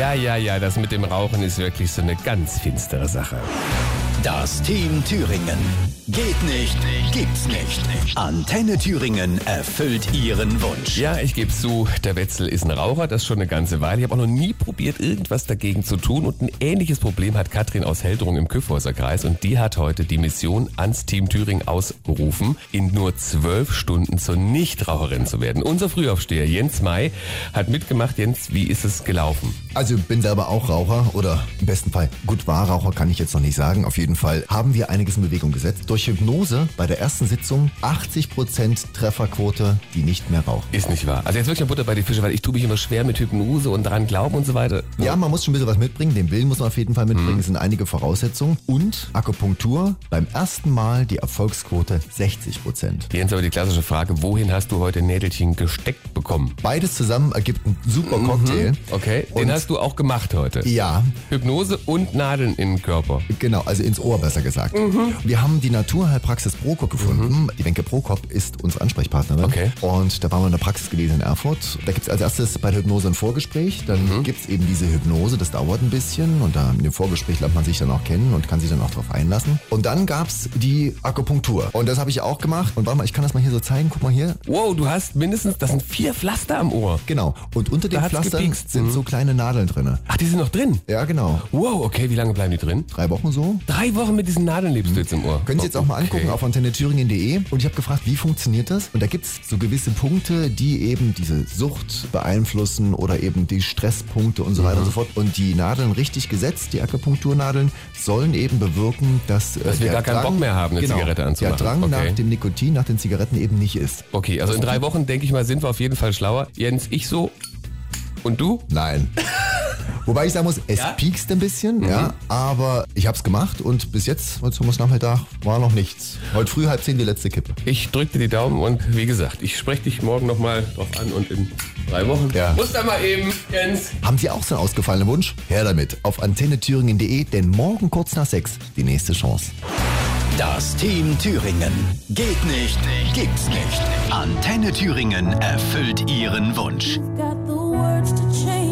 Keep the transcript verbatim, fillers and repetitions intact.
Ja, ja, ja, das mit dem Rauchen ist wirklich so eine ganz finstere Sache. Das Team Thüringen. Geht nicht, gibt's nicht. Antenne Thüringen erfüllt Ihren Wunsch. Ja, ich gebe zu, der Wetzel ist ein Raucher, das schon eine ganze Weile. Ich habe auch noch nie probiert, irgendwas dagegen zu tun. Und ein ähnliches Problem hat Katrin aus Heldrung im Kyffhäuser Kreis. Und die hat heute die Mission ans Team Thüringen ausgerufen, in nur zwölf Stunden zur Nichtraucherin zu werden. Unser Frühaufsteher Jens May hat mitgemacht. Jens, wie ist es gelaufen? Also bin selber auch Raucher oder im besten Fall gut war Raucher, kann ich jetzt noch nicht sagen. Auf jeden Fall haben wir einiges in Bewegung gesetzt. Durch Hypnose bei der ersten Sitzung achtzig Prozent Trefferquote, die nicht mehr rauchen. Ist nicht wahr. Also jetzt wirklich mal Butter bei die Fische, weil ich tue mich immer schwer mit Hypnose und daran glauben und so weiter. Ja, man muss schon ein bisschen was mitbringen. Den Willen muss man auf jeden Fall mitbringen. Es sind einige Voraussetzungen. Und Akupunktur, beim ersten Mal die Erfolgsquote sechzig Prozent. Jens, aber die klassische Frage, wohin hast du heute Nädelchen gesteckt bekommen? Beides zusammen ergibt einen super Cocktail. Okay, den Und hast du auch gemacht heute. Ja, Hypnose und Nadeln im Körper. genau, also ins Ohr besser gesagt. Wir haben die Naturheilpraxis Prokop gefunden. Die Wenke Prokop ist unsere Ansprechpartnerin. Okay. Und da waren wir in der Praxis gewesen in Erfurt. Da gibt es als erstes bei der Hypnose ein Vorgespräch. Dann mhm. gibt es eben diese Hypnose, das dauert ein bisschen. Und da in dem Vorgespräch lernt man sich dann auch kennen und kann sich dann auch darauf einlassen. Und dann gab es die Akupunktur. Und das habe ich auch gemacht. Und warte mal, ich kann das mal hier so zeigen. Guck mal hier. Wow, du hast mindestens, das sind vier Pflaster am Ohr. Genau. Und unter den Da hat's Pflastern gepiekst. sind Mhm. so kleine Nadeln drin. Ach, die sind noch drin? Ja, genau. Wow, okay, wie lange bleiben die drin? Drei Wochen so. Drei Wochen mit diesen Nadeln lebst du jetzt im Ohr. Können Sie jetzt auch mal angucken auf antenne thüringen punkt de. Und ich habe gefragt, wie funktioniert das? Und da gibt es so gewisse Punkte, die eben diese Sucht beeinflussen oder eben die Stresspunkte und so weiter und so fort. Und die Nadeln richtig gesetzt, die Akupunkturnadeln, sollen eben bewirken, dass, Dass äh, wir der gar keinen Drang, Bock mehr haben, eine genau, Zigarette anzumachen. Der Drang Okay. nach dem Nikotin, nach den Zigaretten eben nicht ist. Okay, also in drei Wochen, denke ich mal, sind wir auf jeden Fall schlauer. Jens, ich so. Und du? Nein. Wobei ich sagen muss, es Ja? piekst ein bisschen, ja, aber ich habe es gemacht und bis jetzt, heute Thomas Nachmittag, war noch nichts. Heute früh halb zehn die letzte Kippe. Ich drücke dir die Daumen und wie gesagt, ich spreche dich morgen nochmal drauf an und in drei Wochen. Ja. Muss da mal eben, Jens. Haben Sie auch so einen ausgefallenen Wunsch? Her damit auf antenne thüringen punkt de, denn morgen kurz nach sechs die nächste Chance. Das Team Thüringen. Geht nicht, gibt's nicht. Antenne Thüringen erfüllt Ihren Wunsch. Got the words to change.